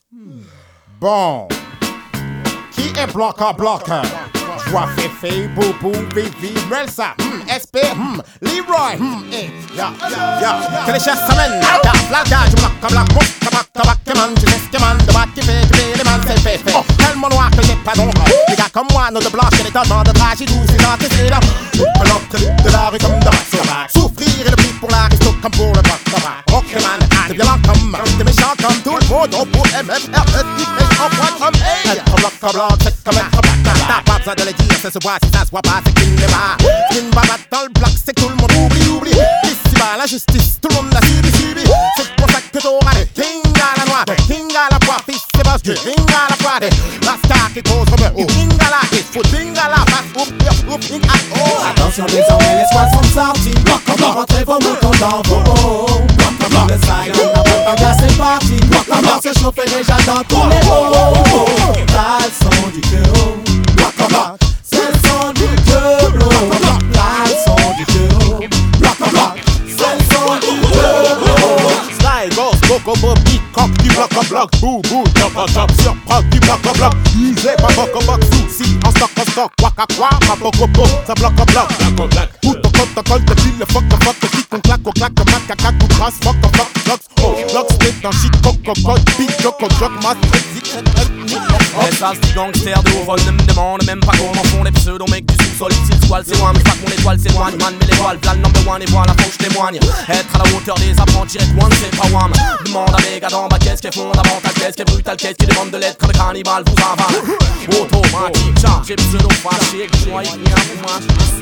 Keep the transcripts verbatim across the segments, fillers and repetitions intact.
Bon. Qui est bloqueur bloqueur? Joie Féfé, Boubou, Vivi, Melsa, hmm, S P, hmm, Leroy, hmm, eh, ya, ya, que les chers s'amènent, la flagage, bloc, bloc, bloc, tabac, tabac, man, je laisse que man, de bac qui fait, qui fait, les man, c'est fait, fait. Tellement noir que j'ai pas d'ombre, les gars comme moi, nos deux blocs, et les tonnes de dragées douces, et d'antécédents, là. L'entrée de la rue comme dans la souffrir et le prix pour l'aristo comme pour le bac, tabac. Rockman, t'es violent comme, t'es méchant comme tout le monde, on pour M M R E, I, en point comme, hey. Être bloc, bloc, c'est comme être bloc, t'as pas besoin de le dire, ça se voit, si ça se voit pas, c'est qu'il n'est pas. Une babate dans le bloc, c'est que tout le monde oublie, oublie. Ici-bas, la justice, tout le monde l'a subi, subi. C'est pour ça que t'auras le king à la noix, king à la poire, fils, c'est parce que king à la poire, la star qui cause comme eux, king à la hit, faut king à la face, oup, oup, oup, king à oh. Attention désormais, les soins sont sortis, on va rentrer vos moutons dans vos hauts. Le silent, la bonne gars, c'est parti, la mort se chauffe déjà dans tous les hauts. Là, le son du cœur, c'est le son du cœur, là, le son du cœur, c'est le son du cœur. Slide, boss, coco, bobby, coq, du bloc en bloc, bou, bou, top, top, surprend, du bloc en bloc. Usé, pas boc en boc, souci, en stock, en stock, quoi, quoi, pas boc en boc, ça bloc en bloc, bloc en bloc. Tout ton compte, ton compte, te file le fuck, le fuck, le kick, on claque, on claque, comme un caca, coup de race, fuck, on fuck, blocs, oh, blocs, split, dans shit, coco, code, big, joke, joke, mat, zik, les salles du gangster de haut vol ne me demandent même pas comment font les pseudo mecs du sous-sol. S'ils squalent, c'est loin, mais pas que mon étoile s'éloigne. Man, mais l'étoile, plan number one, et voilà, faut que je témoigne. Être à la hauteur des apprentis, direct one, c'est pas wham. Demande à mes gars d'en bas, qu'est-ce qui est fondamental, qu'est-ce qui est brutal, qu'est-ce qui demande de l'aide quand le cannibale vous avale. Automatique, chargé, pseudo fâché, que je vois rien pour moi.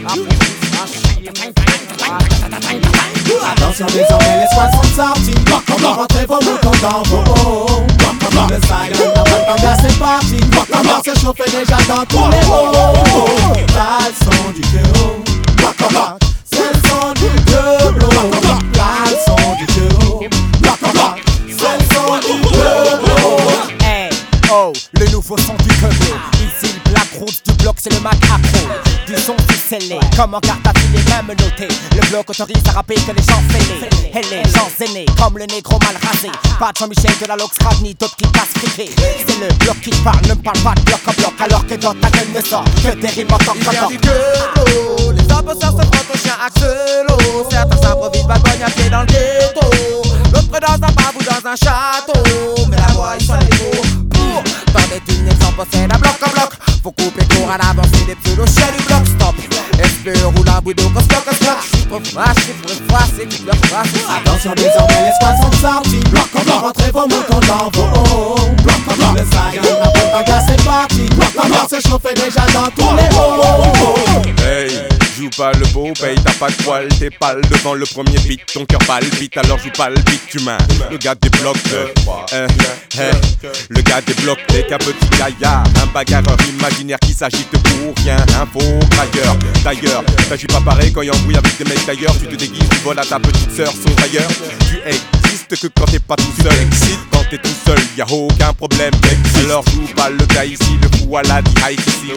Attention désormais, les soins sont sortis, on va rentrer vos moutons dans vos hauts. Le silent, la bonne gars, c'est parti, la mort se chauffe déjà dans tous les hauts. Là, le son du cœur, c'est le son du cœur. Là, le son du cœur, c'est le son du cœur. Hey, oh, le nouveau son du cœur. Ici le Black Roots du bloc, c'est le Mac Afro. Du son scellé, comme en carte à filer, même noté. Le bloc autorise à rapper que les gens fêlés. Et les gens aînés, comme le négro mal rasé. Pas de Jean-Michel de la Lox Rad, ni d'autres qui passent friqués. C'est le bloc qui parle, ne me parle pas de bloc en bloc. Alors que dans ta gueule ne sort que des rimes en tant que tant. Il vient du gueule, les opposeurs se frottent au chien axelo. Certains s'improvisent bagogne à pied dans le ghetto. L'autre dans un pavou dans un château. Mais la voix ils sont les mots pour dans des tunnels sans possède un bloc en bloc. Faut couper court à l'avancée des pseudos chiens du bloc stop. S P E roule un boudo comme stock, stock. J'suis trop fâché pour effacer toute leur face. Attention désormais, les squads sont sortis, on va rentrer vos moutons dans vos hauts. Le silent, la bonne gars, c'est parti, la mort se chauffe déjà dans tous les hauts. Hey, joue pas le beau, paye, t'as pas de poil, t'es pâle devant le premier beat, ton cœur palpite, alors joue pas le beat humain. Le gars débloque, euh, euh, euh, le gars débloque, t'es qu'un petit gaillard, un bagarreur imaginaire qui s'agite pour rien, un faux grailleur. D'ailleurs, t'agis pas pareil quand y'a embrouille avec des mecs d'ailleurs, tu te déguises, tu voles à ta petite sœur, son ailleurs. Tu existes que quand t'es pas tout seul, quand t'es tout seul, y'a aucun problème, mec. Alors joue pas le gars ici, le fou à la high ici.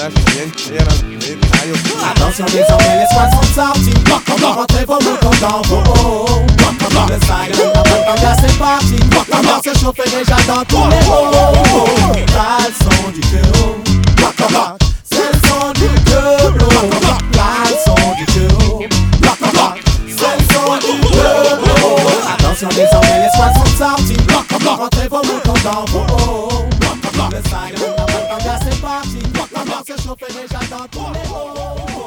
Attention désormais, les soins sont sortis, on va rentrer vos moutons dans vos hauts. Le silent, la bonne gars, c'est parti, la mort se chauffe déjà dans tous les hauts. Là, le son du cœur, c'est le son du cœur. Là, le son du cœur, c'est le son du cœur. Attention désormais, les soins sont sortis, on va rentrer vos moutons dans vos hauts. Le silent, la bonne gars, c'est parti, la mort se chauffe déjà dans tous les hauts.